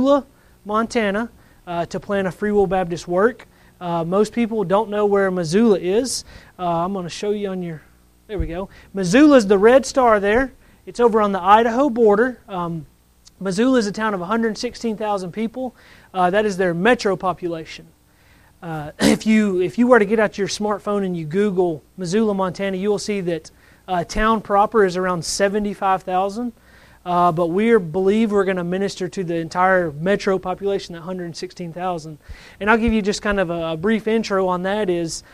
Missoula, Montana, to plant a Free Will Baptist work. Most people don't know where Missoula is. I'm going to show you on your... There we go. Missoula is the red star there. It's over on the Idaho border. Missoula is a town of 116,000 people. That is their metro population. If you were to get out your smartphone and you Google Missoula, Montana, you will see that town proper is around 75,000. But we believe we're going to minister to the entire metro population, that 116,000. And I'll give you just kind of a brief intro on that is,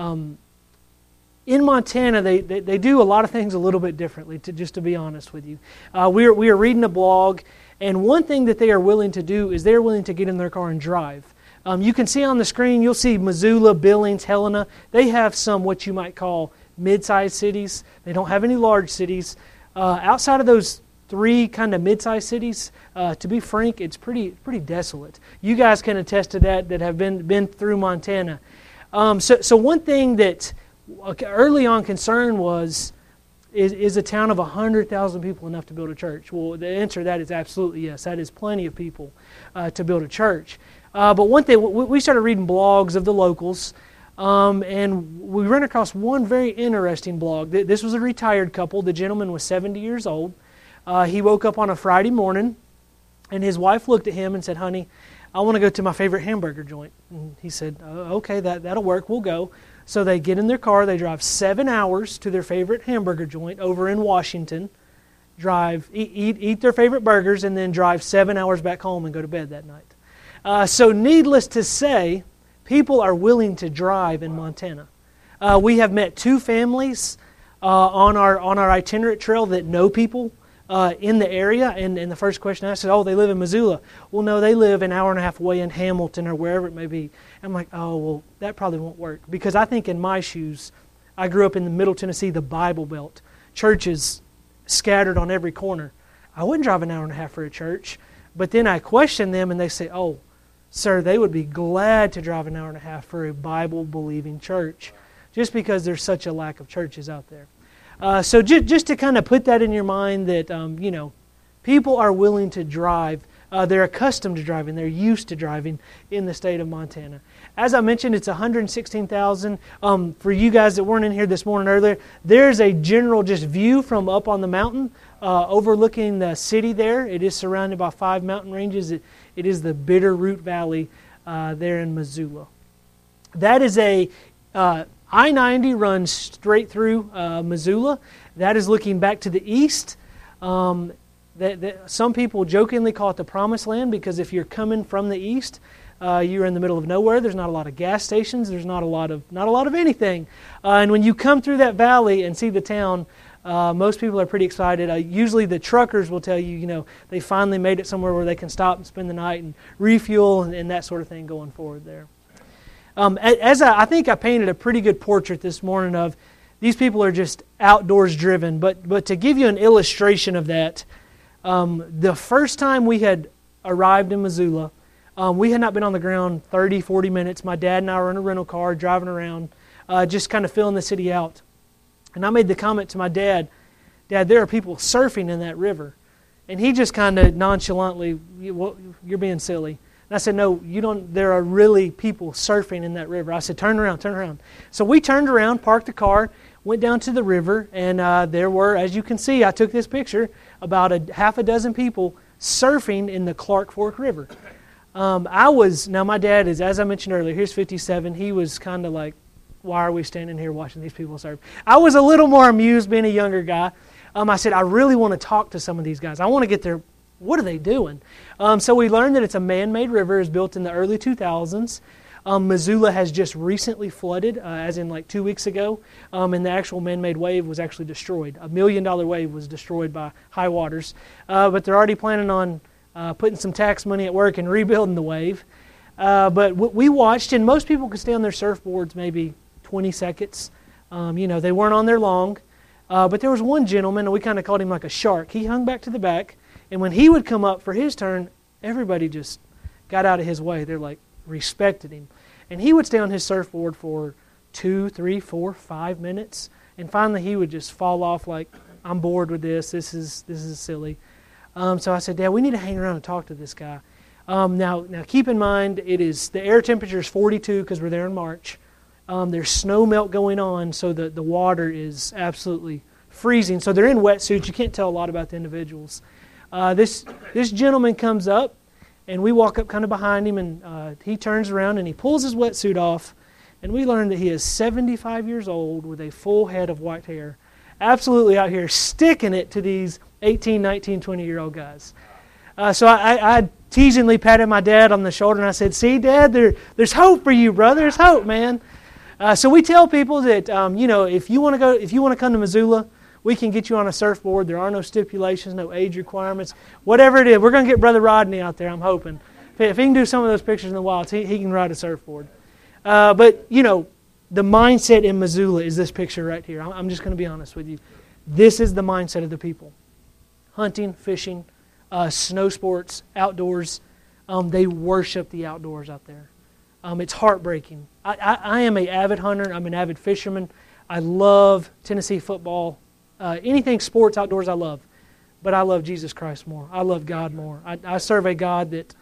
in Montana, they do a lot of things a little bit differently, just to be honest with you. We are reading a blog, and one thing that they are willing to do is they're willing to get in their car and drive. You can see on the screen, you'll see Missoula, Billings, Helena. They have some what you might call mid-sized cities. They don't have any large cities. Outside of those three kind of mid-sized cities, to be frank, it's pretty desolate. You guys can attest to that have been through Montana. So one thing that early on concern was, is a town of 100,000 people enough to build a church? Well, the answer to that is absolutely yes. That is plenty of people to build a church. But one thing, we started reading blogs of the locals, and we ran across one very interesting blog. This was a retired couple. The gentleman was 70 years old. He woke up on a Friday morning, and his wife looked at him and said, "Honey, I want to go to my favorite hamburger joint." And he said, "Okay, that'll work. We'll go." So they get in their car. They drive 7 hours to their favorite hamburger joint over in Washington. Eat their favorite burgers, and then drive 7 hours back home and go to bed that night. So needless to say, people are willing to drive in Montana. We have met two families on our itinerant trail that know people in the area, and the first question I said, "Oh, they live in Missoula." "Well, no, they live an hour and a half away in Hamilton or wherever it may be." I'm like, "Oh, well, that probably won't work." Because I think in my shoes, I grew up in the Middle Tennessee, the Bible Belt. Churches scattered on every corner. I wouldn't drive an hour and a half for a church. But then I question them and they say, "Oh, sir, they would be glad to drive an hour and a half for a Bible-believing church," just because there's such a lack of churches out there. So just to kind of put that in your mind that, people are willing to drive. They're accustomed to driving. They're used to driving in the state of Montana. As I mentioned, it's 116,000. For you guys that weren't in here this morning earlier, there's a general just view from up on the mountain overlooking the city there. It is surrounded by 5 mountain ranges. It is the Bitterroot Valley there in Missoula. That is I-90 runs straight through Missoula. That is looking back to the east. Some people jokingly call it the Promised Land, because if you're coming from the east, you're in the middle of nowhere. There's not a lot of gas stations. There's not a lot of anything. And when you come through that valley and see the town, most people are pretty excited. Usually the truckers will tell you, they finally made it somewhere where they can stop and spend the night and refuel and that sort of thing going forward there. I think I painted a pretty good portrait this morning of these people are just outdoors driven. But to give you an illustration of that, the first time we had arrived in Missoula, we had not been on the ground 30, 40 minutes. My dad and I were in a rental car driving around, just kind of filling the city out. And I made the comment to my dad, "Dad, there are people surfing in that river." And he just kind of nonchalantly, "You're being silly." And I said, "No, you don't. There are really people surfing in that river." I said, turn around. So we turned around, parked the car, went down to the river, and there were, as you can see, I took this picture, about half a dozen people surfing in the Clark Fork River. Now my dad is, as I mentioned earlier, he's 57. He was kind of like, "Why are we standing here watching these people surf?" I was a little more amused being a younger guy. I said, "I really want to talk to some of these guys. I want to get their, what are they doing?" So we learned that it's a man-made river. It was built in the early 2000s. Missoula has just recently flooded, as in like 2 weeks ago, and the actual man-made wave was actually destroyed. $1 million wave was destroyed by high waters. But they're already planning on putting some tax money at work and rebuilding the wave. But we watched, and most people could stay on their surfboards maybe 20 seconds. They weren't on there long. But there was one gentleman, and we kind of called him like a shark. He hung back to the back, and when he would come up for his turn, everybody just got out of his way. They're like, respected him. And he would stay on his surfboard for 2, 3, 4, 5 minutes, and finally he would just fall off like, "I'm bored with this. This is silly." So I said, "Dad, we need to hang around and talk to this guy." Now keep in mind, the air temperature is 42 because we're there in March. There's snow melt going on, so the water is absolutely freezing. So they're in wetsuits. You can't tell a lot about the individuals. This gentleman comes up, and we walk up kind of behind him, and he turns around and he pulls his wetsuit off, and we learn that he is 75 years old with a full head of white hair, absolutely out here sticking it to these 18, 19, 20-year-old guys. So I teasingly patted my dad on the shoulder, and I said, "See, Dad, there's hope for you, brother. There's hope, man." So we tell people that if you want to come to Missoula, we can get you on a surfboard. There are no stipulations, no age requirements, whatever it is. We're going to get Brother Rodney out there, I'm hoping. If he can do some of those pictures in the wilds, he can ride a surfboard. But the mindset in Missoula is this picture right here. I'm just going to be honest with you. This is the mindset of the people. Hunting, fishing, snow sports, outdoors. They worship the outdoors out there. It's heartbreaking. I am an avid hunter. I'm an avid fisherman. I love Tennessee football. Anything sports, outdoors, I love. But I love Jesus Christ more. I love God more. I serve a God that,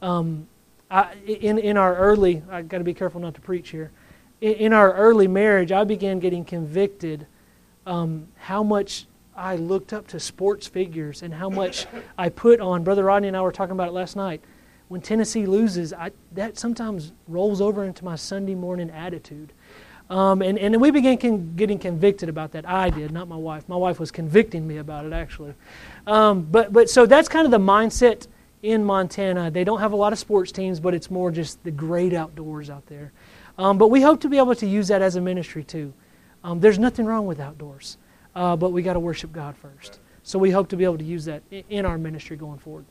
in our early, I've got to be careful not to preach here. In our early marriage, I began getting convicted how much I looked up to sports figures and how much I put on. Brother Rodney and I were talking about it last night. When Tennessee loses, that sometimes rolls over into my Sunday morning attitude. And we began getting convicted about that. I did, not my wife. My wife was convicting me about it, actually. But so that's kind of the mindset in Montana. They don't have a lot of sports teams, but it's more just the great outdoors out there. But we hope to be able to use that as a ministry too. There's nothing wrong with outdoors, but we got to worship God first. So we hope to be able to use that in our ministry going forward.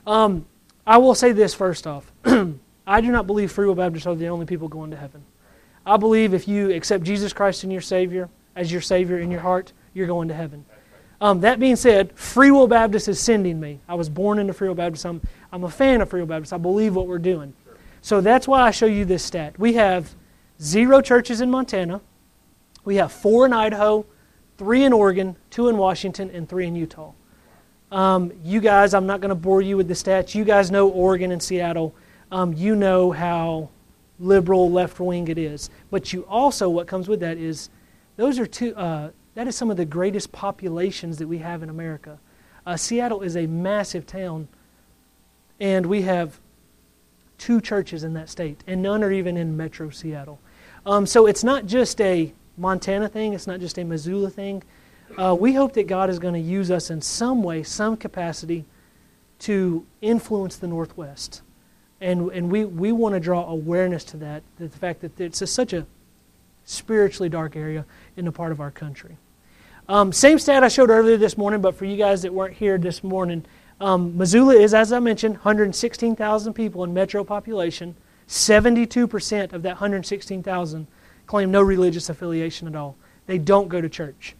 I will say this first off. I do not believe Free Will Baptists are the only people going to heaven. I believe if you accept Jesus Christ as your Savior in your heart, you're going to heaven. That being said, Free Will Baptist is sending me. I was born into Free Will Baptist. I'm a fan of Free Will Baptist. I believe what we're doing. So that's why I show you this stat. We have 0 churches in Montana. We have 4 in Idaho, 3 in Oregon, 2 in Washington, and 3 in Utah. You guys, I'm not going to bore you with the stats. You guys know Oregon and Seattle. You know how liberal, left-wing it is. But you also, what comes with that is, that is some of the greatest populations that we have in America. Seattle is a massive town, and we have 2 churches in that state, and none are even in Metro Seattle. So it's not just a Montana thing, it's not just a Missoula thing. We hope that God is going to use us in some way, some capacity, to influence the Northwest. And we want to draw awareness to that, the fact that it's such a spiritually dark area in a part of our country. Same stat I showed earlier this morning, but for you guys that weren't here this morning, Missoula is, as I mentioned, 116,000 people in metro population. 72% of that 116,000 claim no religious affiliation at all. They don't go to church.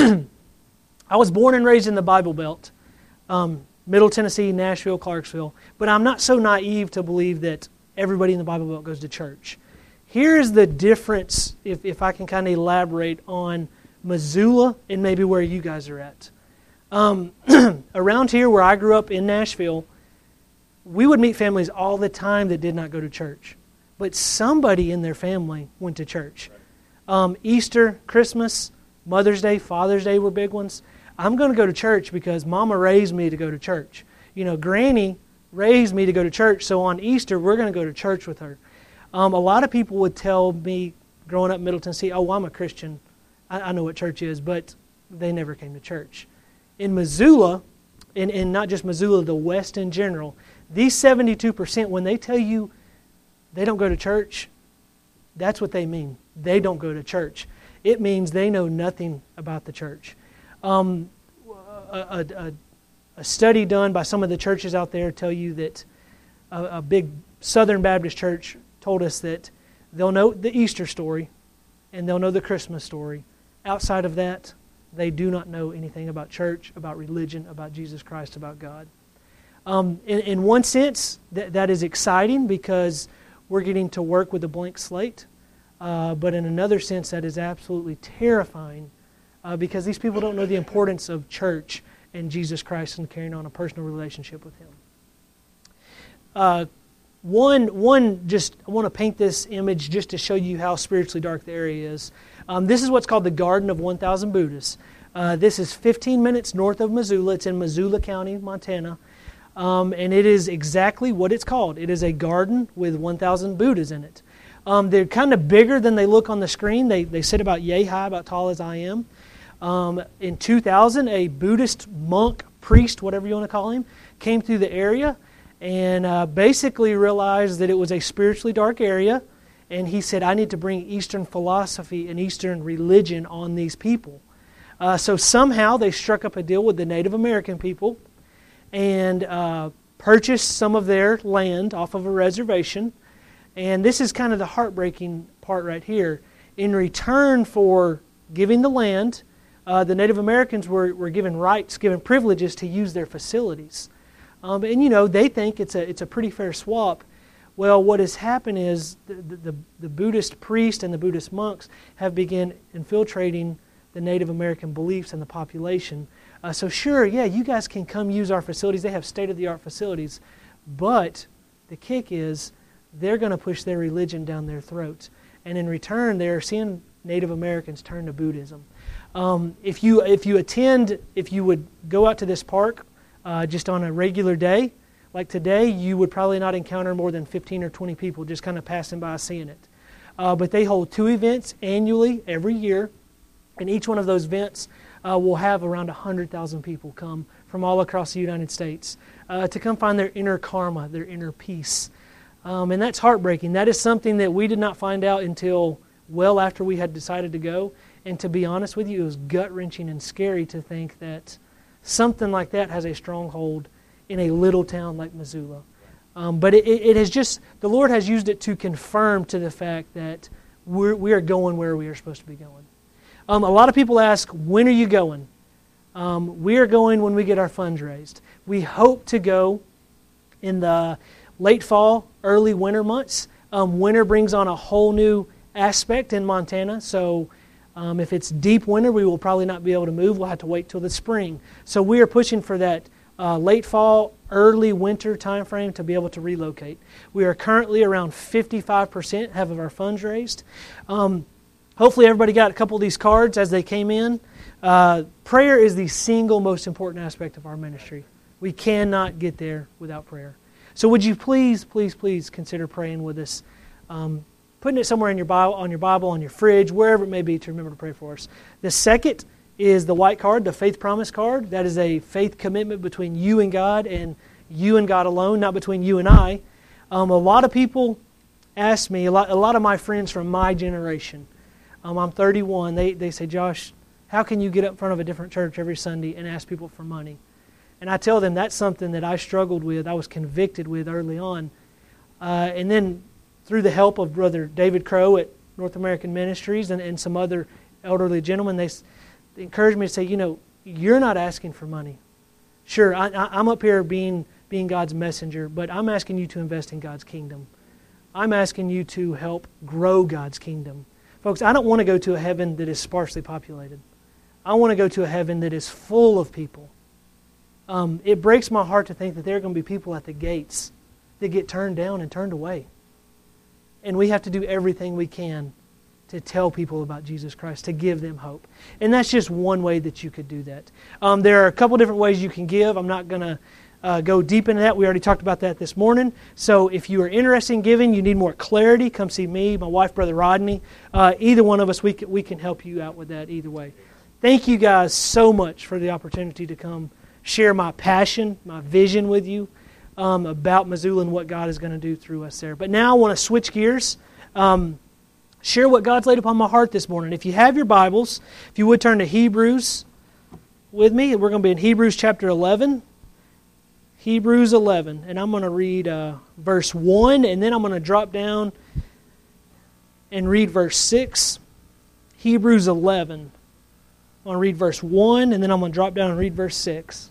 I was born and raised in the Bible Belt. Middle Tennessee, Nashville, Clarksville. But I'm not so naive to believe that everybody in the Bible Belt goes to church. Here's the difference, if I can kind of elaborate on Missoula and maybe where you guys are at. Around here where I grew up in Nashville, we would meet families all the time that did not go to church. But somebody in their family went to church. Easter, Christmas, Mother's Day, Father's Day were big ones. I'm going to go to church because Mama raised me to go to church. Granny raised me to go to church, so on Easter, we're going to go to church with her. A lot of people would tell me, growing up in Middle Tennessee, oh, I'm a Christian. I know what church is, but they never came to church. In Missoula, and not just Missoula, the West in general, these 72%, when they tell you they don't go to church, that's what they mean. They don't go to church. It means they know nothing about the church. A study done by some of the churches out there tell you that a big Southern Baptist church told us that they'll know the Easter story and they'll know the Christmas story. Outside of that, they do not know anything about church, about religion, about Jesus Christ, about God. In one sense, that is exciting because we're getting to work with a blank slate. But in another sense, that is absolutely terrifying because these people don't know the importance of church and Jesus Christ and carrying on a personal relationship with Him. Just I want to paint this image just to show you how spiritually dark the area is. This is what's called the Garden of 1,000 Buddhas. This is 15 minutes north of Missoula. It's in Missoula County, Montana. And it is exactly what it's called. It is a garden with 1,000 Buddhas in it. They're kind of bigger than they look on the screen. They sit about yay high, about tall as I am. In 2000, a Buddhist monk, priest, whatever you want to call him, came through the area and basically realized that it was a spiritually dark area. And he said, I need to bring Eastern philosophy and Eastern religion on these people. So somehow they struck up a deal with the Native American people and purchased some of their land off of a reservation. And this is kind of the heartbreaking part right here. In return for giving the land, the Native Americans were given rights, given privileges to use their facilities. And they think it's a pretty fair swap. Well, what has happened is the Buddhist priest and the Buddhist monks have begun infiltrating the Native American beliefs and the population. So sure, yeah, you guys can come use our facilities. They have state-of-the-art facilities. But the kick is they're going to push their religion down their throats. And in return, they're seeing Native Americans turn to Buddhism. If you would go out to this park just on a regular day, like today, you would probably not encounter more than 15 or 20 people just kind of passing by seeing it. But they hold 2 events annually every year, and each one of those events will have around 100,000 people come from all across the United States to come find their inner karma, their inner peace. And that's heartbreaking. That is something that we did not find out until well after we had decided to go. And to be honest with you, it was gut-wrenching and scary to think that something like that has a stronghold in a little town like Missoula. But it has just, the Lord has used it to confirm to the fact that we are going where we are supposed to be going. A lot of people ask, when are you going? We are going when we get our funds raised. We hope to go in the late fall, early winter months. Winter brings on a whole new aspect in Montana, so if it's deep winter, we will probably not be able to move. We'll have to wait till the spring. So we are pushing for that late fall, early winter time frame to be able to relocate. We are currently around 55% of our funds raised. Hopefully everybody got a couple of these cards as they came in. Prayer is the single most important aspect of our ministry. We cannot get there without prayer. So would you please, please, please consider praying with us. Putting it somewhere in your Bible, on your fridge, wherever it may be to remember to pray for us. The second is the white card, the faith promise card. That is a faith commitment between you and God alone, not between you and I. A lot of people ask me, a lot of my friends from my generation, I'm 31, they say, Josh, how can you get up in front of a different church every Sunday and ask people for money? And I tell them that's something that I struggled with, I was convicted with early on. And then through the help of Brother David Crow at North American Ministries and some other elderly gentlemen, they encouraged me to say, you're not asking for money. Sure, I'm up here being God's messenger, but I'm asking you to invest in God's kingdom. I'm asking you to help grow God's kingdom. Folks, I don't want to go to a heaven that is sparsely populated. I want to go to a heaven that is full of people. It breaks my heart to think that there are going to be people at the gates that get turned down and turned away. And we have to do everything we can to tell people about Jesus Christ, to give them hope. And that's just one way that you could do that. There are a couple different ways you can give. I'm not going to go deep into that. We already talked about that this morning. So if you are interested in giving, you need more clarity, come see me, my wife, Brother Rodney. Either one of us, we can help you out with that either way. Thank you guys so much for the opportunity to come share my passion, my vision with you about Missoula and what God is going to do through us there. But now I want to switch gears. Share what God's laid upon my heart this morning. If you have your Bibles, if you would turn to Hebrews with me. We're going to be in Hebrews chapter 11. Hebrews 11. And I'm going to read verse 1, and then I'm going to drop down and read verse 6. Hebrews 11. I'm going to read verse 1, and then I'm going to drop down and read verse 6.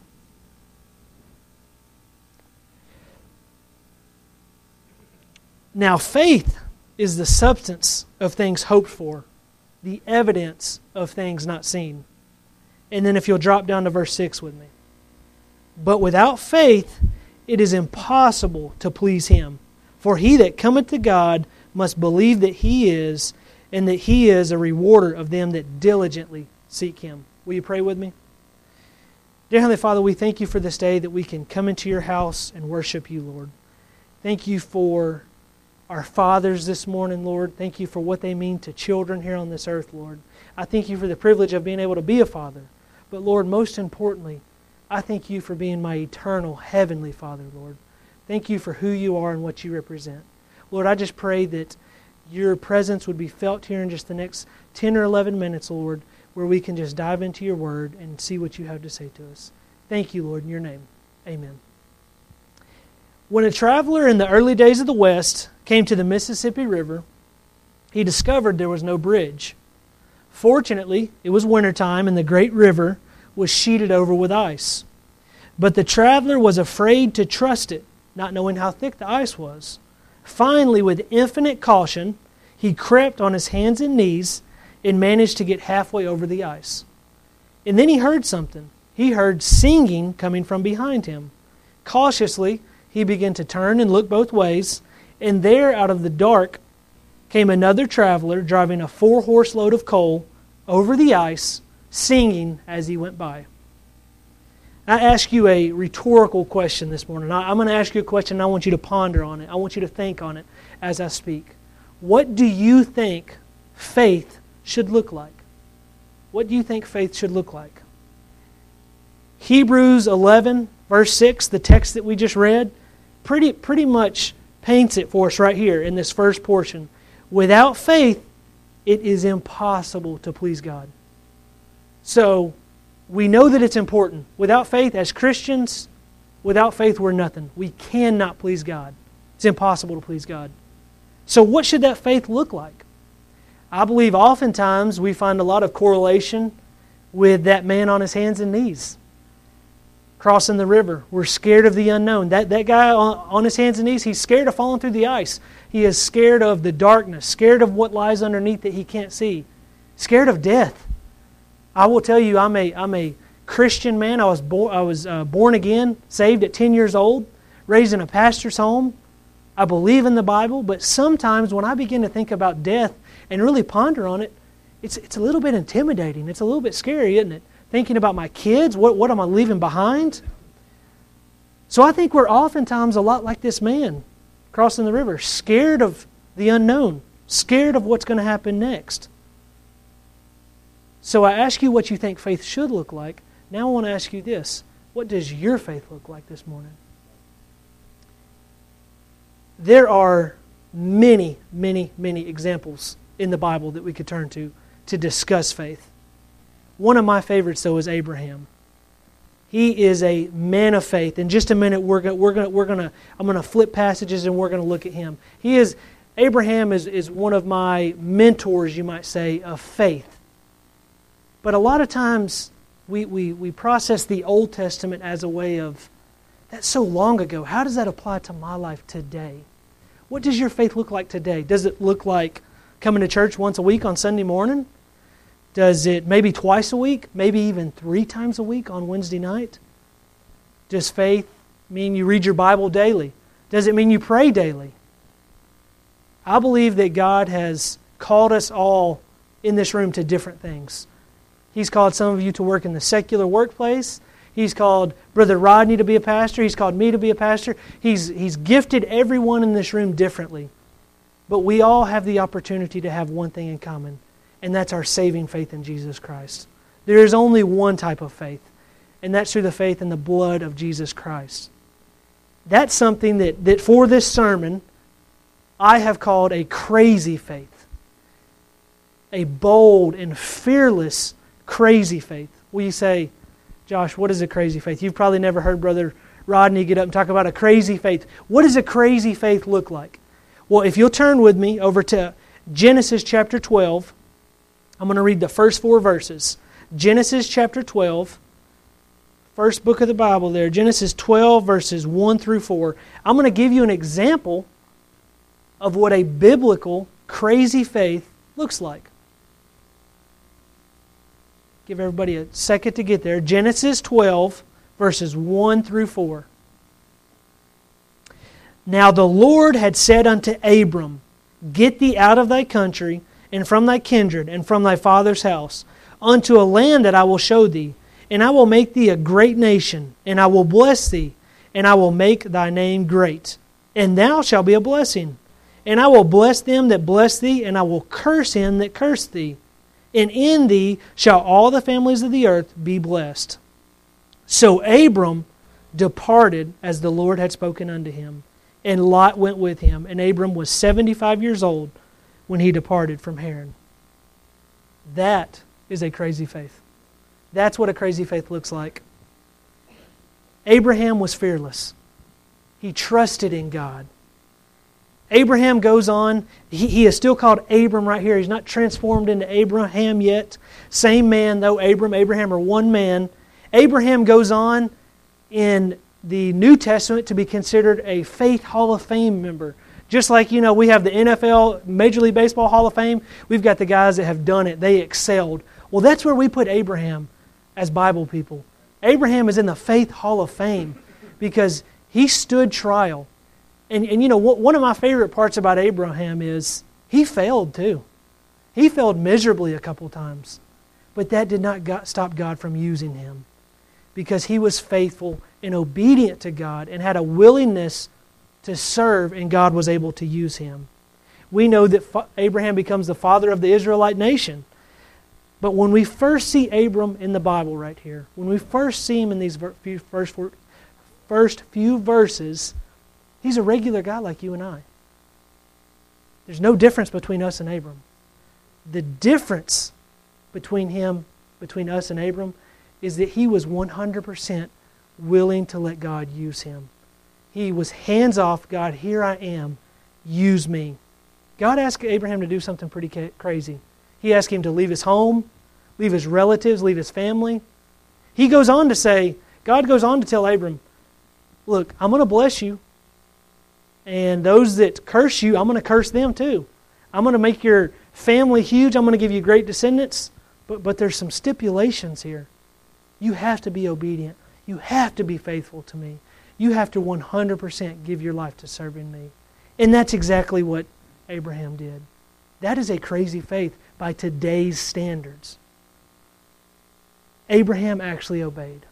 Now faith is the substance of things hoped for, the evidence of things not seen. And then if you'll drop down to verse 6 with me. But without faith, it is impossible to please Him. For he that cometh to God must believe that He is, and that He is a rewarder of them that diligently seek Him. Will you pray with me? Dear Heavenly Father, we thank You for this day that we can come into Your house and worship You, Lord. Thank You for our fathers this morning, Lord. Thank You for what they mean to children here on this earth, Lord. I thank You for the privilege of being able to be a father. But Lord, most importantly, I thank You for being my eternal heavenly Father, Lord. Thank You for who You are and what You represent. Lord, I just pray that Your presence would be felt here in just the next 10 or 11 minutes, Lord, where we can just dive into Your Word and see what You have to say to us. Thank You, Lord, in Your name. Amen. When a traveler in the early days of the West came to the Mississippi River, he discovered there was no bridge. Fortunately, it was wintertime and the great river was sheeted over with ice. But the traveler was afraid to trust it, not knowing how thick the ice was. Finally, with infinite caution, he crept on his hands and knees and managed to get halfway over the ice. And then he heard something. He heard singing coming from behind him. Cautiously, he began to turn and look both ways, and there out of the dark came another traveler driving a 4-horse load of coal over the ice, singing as he went by. I ask you a rhetorical question this morning. I'm going to ask you a question and I want you to ponder on it. I want you to think on it as I speak. What do you think faith should look like? What do you think faith should look like? Hebrews 11, verse 6, the text that we just read, pretty much paints it for us right here in this first portion. Without faith, it is impossible to please God. So, we know that it's important. Without faith, as Christians, without faith we're nothing. We cannot please God. It's impossible to please God. So what should that faith look like? I believe oftentimes we find a lot of correlation with that man on his hands and knees crossing the river. We're scared of the unknown. That guy on his hands and knees, he's scared of falling through the ice. He is scared of the darkness, scared of what lies underneath that he can't see, scared of death. I will tell you, I'm a Christian man. I was born again, saved at 10 years old, raised in a pastor's home. I believe in the Bible, but sometimes when I begin to think about death and really ponder on it, it's a little bit intimidating. It's a little bit scary, isn't it? Thinking about my kids, what am I leaving behind? So I think we're oftentimes a lot like this man crossing the river, scared of the unknown, scared of what's going to happen next. So I ask you what you think faith should look like. Now I want to ask you this. What does your faith look like this morning? There are many, many, many examples in the Bible that we could turn to discuss faith. One of my favorites, though, is Abraham. He is a man of faith. In just a minute, I'm going to flip passages and we're going to look at him. Abraham is one of my mentors, you might say, of faith. But a lot of times we process the Old Testament as a way of, that's so long ago. How does that apply to my life today? What does your faith look like today? Does it look like coming to church once a week on Sunday morning? Does it maybe twice a week? Maybe even 3 times a week on Wednesday night? Does faith mean you read your Bible daily? Does it mean you pray daily? I believe that God has called us all in this room to different things. He's called some of you to work in the secular workplace. He's called Brother Rodney to be a pastor. He's called me to be a pastor. He's gifted everyone in this room differently. But we all have the opportunity to have one thing in common, and that's our saving faith in Jesus Christ. There is only one type of faith, and that's through the faith in the blood of Jesus Christ. That's something that for this sermon, I have called a crazy faith. A bold and fearless crazy faith. Will you say, Josh, what is a crazy faith? You've probably never heard Brother Rodney get up and talk about a crazy faith. What does a crazy faith look like? Well, if you'll turn with me over to Genesis chapter 12, I'm going to read the first 4 verses. Genesis chapter 12, first book of the Bible there, Genesis 12 verses 1 through 4. I'm going to give you an example of what a biblical crazy faith looks like. Give everybody a second to get there. Genesis 12 verses 1 through 4. Now the Lord had said unto Abram, Get thee out of thy country, and from thy kindred, and from thy father's house, unto a land that I will show thee. And I will make thee a great nation, and I will bless thee, and I will make thy name great. And thou shalt be a blessing. And I will bless them that bless thee, and I will curse him that curse thee. And in thee shall all the families of the earth be blessed. So Abram departed as the Lord had spoken unto him, and Lot went with him. And Abram was 75 years old when he departed from Haran. That is a crazy faith. That's what a crazy faith looks like. Abraham was fearless. He trusted in God. Abraham goes on. He is still called Abram right here. He's not transformed into Abraham yet. Same man though, Abraham are one man. Abraham goes on in the New Testament to be considered a Faith Hall of Fame member. Just like, we have the NFL, Major League Baseball Hall of Fame, we've got the guys that have done it. They excelled. Well, that's where we put Abraham as Bible people. Abraham is in the Faith Hall of Fame because he stood trial. And one of my favorite parts about Abraham is he failed too. He failed miserably a couple times. But that did not stop God from using him, because he was faithful and obedient to God and had a willingness to serve, and God was able to use him. We know that Abraham becomes the father of the Israelite nation. But when we first see Abram in the Bible right here, when we first see him in these first few verses, he's a regular guy like you and I. There's no difference between us and Abram. The difference between us and Abram, is that he was 100% willing to let God use him. He was hands off. God, here I am. Use me. God asked Abraham to do something pretty crazy. He asked him to leave his home, leave his relatives, leave his family. God goes on to tell Abram, look, I'm going to bless you. And those that curse you, I'm going to curse them too. I'm going to make your family huge. I'm going to give you great descendants. But there's some stipulations here. You have to be obedient. You have to be faithful to me. You have to 100% give your life to serving me. And that's exactly what Abraham did. That is a crazy faith by today's standards. Abraham actually obeyed.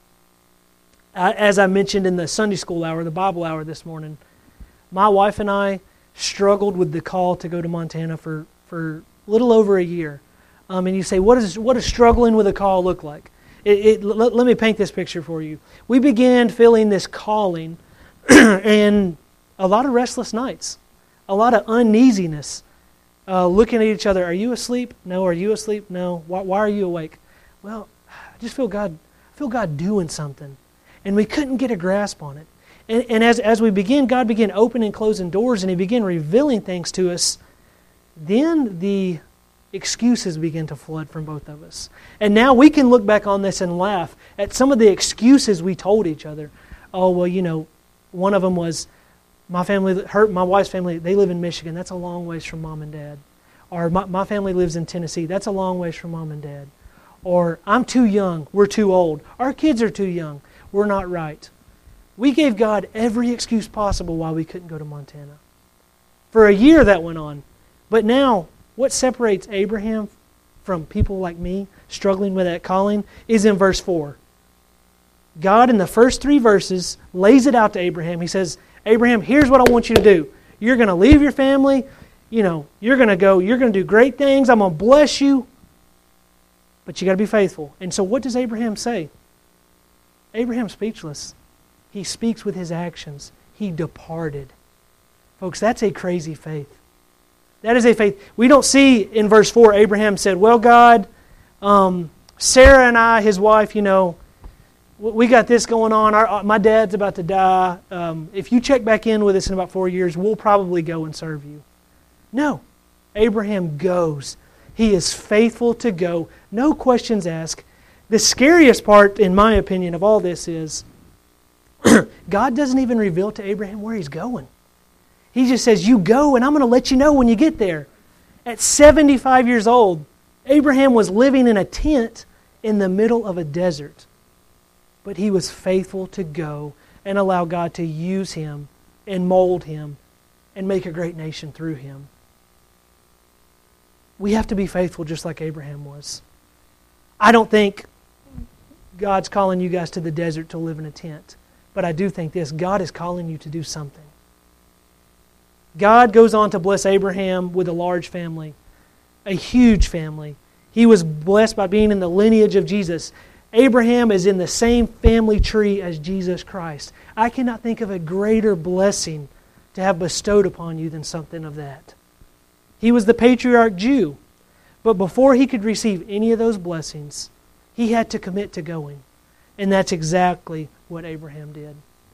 As I mentioned in the Sunday school hour, the Bible hour this morning, my wife and I struggled with the call to go to Montana for a little over a year. And you say, what does struggling with a call look like? Let me paint this picture for you. We began feeling this calling and a lot of restless nights, a lot of uneasiness, looking at each other. Are you asleep? No. Are you asleep? No. Why are you awake? Well, I just feel God doing something. And we couldn't get a grasp on it. And as we began, God began opening and closing doors, and He began revealing things to us. Then the excuses began to flood from both of us. And now we can look back on this and laugh at some of the excuses we told each other. Oh, well, one of them was, my wife's family, they live in Michigan. That's a long ways from mom and dad. Or my family lives in Tennessee. That's a long ways from mom and dad. Or I'm too young. We're too old. Our kids are too young. We're not right. We gave God every excuse possible why we couldn't go to Montana. For a year that went on. But now, what separates Abraham from people like me struggling with that calling is in verse 4. God, in the first 3 verses, lays it out to Abraham. He says, Abraham, here's what I want you to do. You're going to leave your family. You're going to go. You're going to do great things. I'm going to bless you. But you got to be faithful. And so what does Abraham say? Abraham's speechless. He speaks with his actions. He departed. Folks, that's a crazy faith. That is a faith. We don't see in verse 4, Abraham said, well, God, Sarah and I, his wife, we got this going on. My dad's about to die. If you check back in with us in about 4 years, we'll probably go and serve you. No. Abraham goes. He is faithful to go. No questions asked. The scariest part, in my opinion, of all this is God doesn't even reveal to Abraham where he's going. He just says, you go and I'm going to let you know when you get there. At 75 years old, Abraham was living in a tent in the middle of a desert. But he was faithful to go and allow God to use him and mold him and make a great nation through him. We have to be faithful just like Abraham was. I don't think God's calling you guys to the desert to live in a tent. But I do think this, God is calling you to do something. God goes on to bless Abraham with a large family, a huge family. He was blessed by being in the lineage of Jesus. Abraham is in the same family tree as Jesus Christ. I cannot think of a greater blessing to have bestowed upon you than something of that. He was the patriarch Jew, but before he could receive any of those blessings, he had to commit to going. And that's exactly what Abraham did.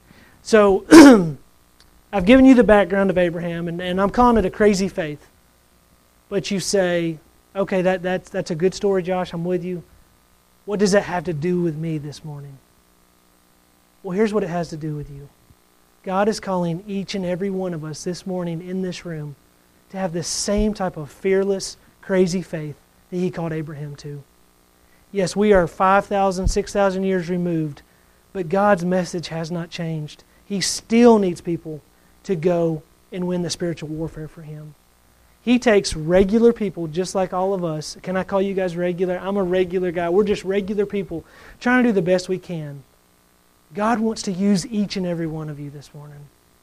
So, I've given you the background of Abraham, and I'm calling it a crazy faith. But you say, okay, that's a good story, Josh, I'm with you. What does that have to do with me this morning? Well, here's what it has to do with you. God is calling each and every one of us this morning in this room to have this same type of fearless, crazy faith that He called Abraham to. Yes, we are 5,000, 6,000 years removed, but God's message has not changed. He still needs people to go and win the spiritual warfare for Him. He takes regular people just like all of us. Can I call you guys regular? I'm a regular guy. We're just regular people trying to do the best we can. God wants to use each and every one of you this morning.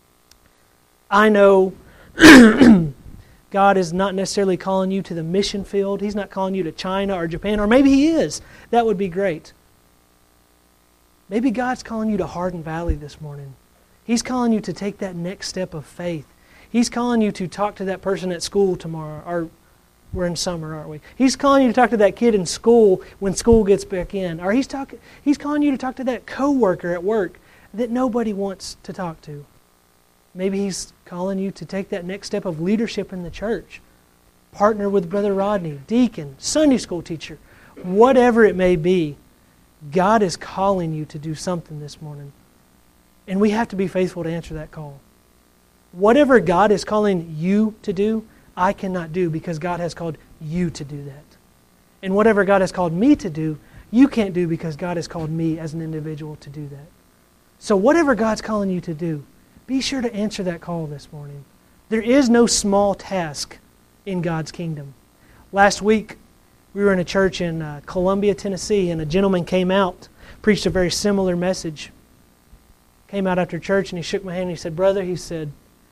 I know God is not necessarily calling you to the mission field. He's not calling you to China or Japan, or maybe He is. That would be great. Maybe God's calling you to Hardin Valley this morning. He's calling you to take that next step of faith. He's calling you to talk to that person at school tomorrow, or we're in summer, aren't we? He's calling you to talk to that kid in school when school gets back in. Or He's calling you to talk to that coworker at work that nobody wants to talk to. Maybe He's calling you to take that next step of leadership in the church. Partner with Brother Rodney, deacon, Sunday school teacher, whatever it may be. God is calling you to do something this morning. And we have to be faithful to answer that call. Whatever God is calling you to do, I cannot do because God has called you to do that. And whatever God has called me to do, you can't do because God has called me as an individual to do that. So whatever God's calling you to do, be sure to answer that call this morning. There is no small task in God's kingdom. Last week, we were in a church in Columbia, Tennessee, and a gentleman came out, preached a very similar message. Came out after church and he shook my hand and he said, "Brother," he said,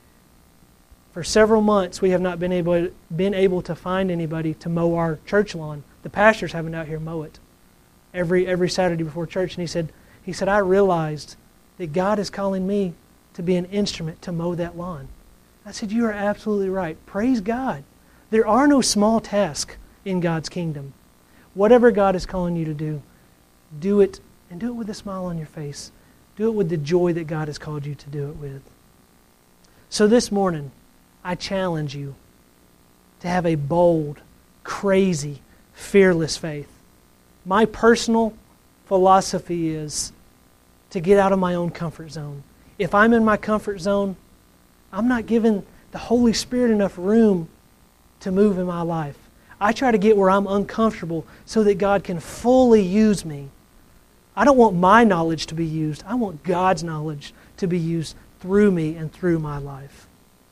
"for several months we have not been able to find anybody to mow our church lawn. The pastors haven't out here mow it every Saturday before church." And he said, "I realized that God is calling me to be an instrument to mow that lawn." I said, "You are absolutely right. Praise God. There are no small tasks in God's kingdom. Whatever God is calling you to do it, and do it with a smile on your face. Do it with the joy that God has called you to do it with." So this morning, I challenge you to have a bold, crazy, fearless faith. My personal philosophy is to get out of my own comfort zone. If I'm in my comfort zone, I'm not giving the Holy Spirit enough room to move in my life. I try to get where I'm uncomfortable so that God can fully use me. I don't want my knowledge to be used. I want God's knowledge to be used through me and through my life.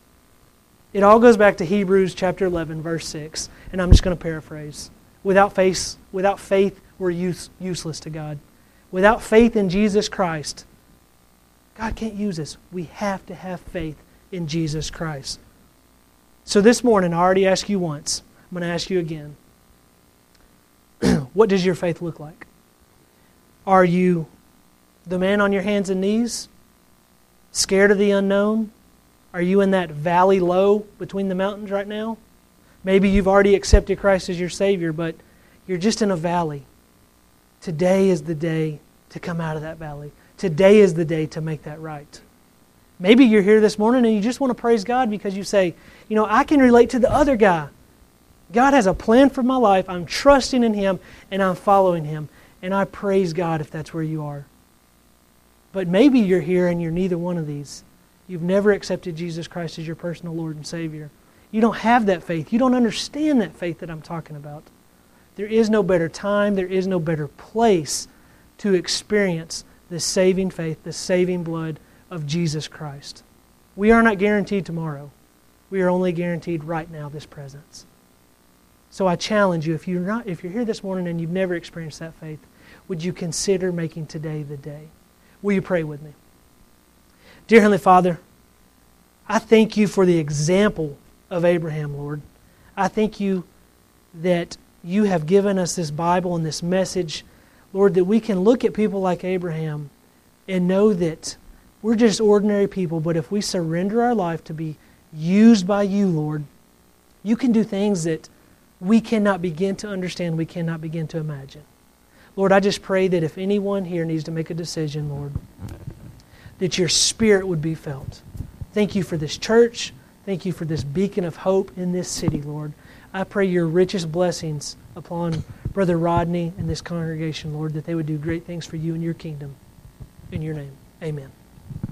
It all goes back to Hebrews chapter 11, verse 6, and I'm just going to paraphrase. Without faith, we're useless to God. Without faith in Jesus Christ, God can't use us. We have to have faith in Jesus Christ. So this morning, I already asked you once. I'm going to ask you again. What does your faith look like? Are you the man on your hands and knees? Scared of the unknown? Are you in that valley low between the mountains right now? Maybe you've already accepted Christ as your Savior, but you're just in a valley. Today is the day to come out of that valley. Today is the day to make that right. Maybe you're here this morning and you just want to praise God because you say, I can relate to the other guy. God has a plan for my life. I'm trusting in Him and I'm following Him. And I praise God if that's where you are. But maybe you're here and you're neither one of these. You've never accepted Jesus Christ as your personal Lord and Savior. You don't have that faith. You don't understand that faith that I'm talking about. There is no better time, there is no better place to experience the saving faith, the saving blood of Jesus Christ. We are not guaranteed tomorrow. We are only guaranteed right now, this presence. So I challenge you, if you're here this morning and you've never experienced that faith, would you consider making today the day? Will you pray with me? Dear Heavenly Father, I thank you for the example of Abraham, Lord. I thank you that you have given us this Bible and this message, Lord, that we can look at people like Abraham and know that we're just ordinary people, but if we surrender our life to be used by you, Lord, you can do things that we cannot begin to understand, we cannot begin to imagine. Lord, I just pray that if anyone here needs to make a decision, Lord, that your Spirit would be felt. Thank you for this church. Thank you for this beacon of hope in this city, Lord. I pray your richest blessings upon Brother Rodney and this congregation, Lord, that they would do great things for you and your kingdom. In your name, amen.